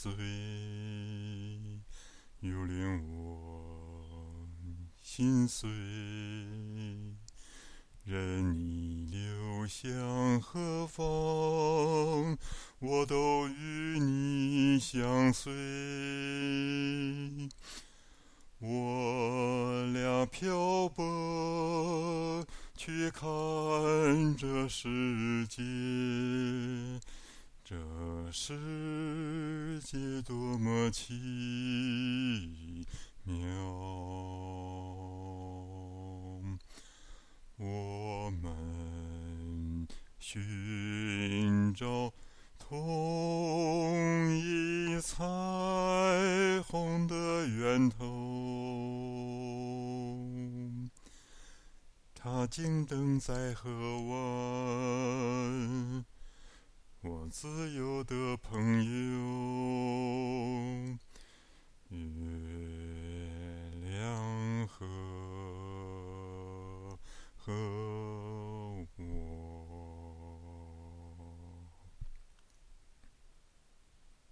岁，又令我心碎。任你流向何方，我都与你相随。我俩漂泊，去看这世界，这世界多么奇妙。我们寻找同一彩虹的源头，它静等在河湾，我自由的朋友。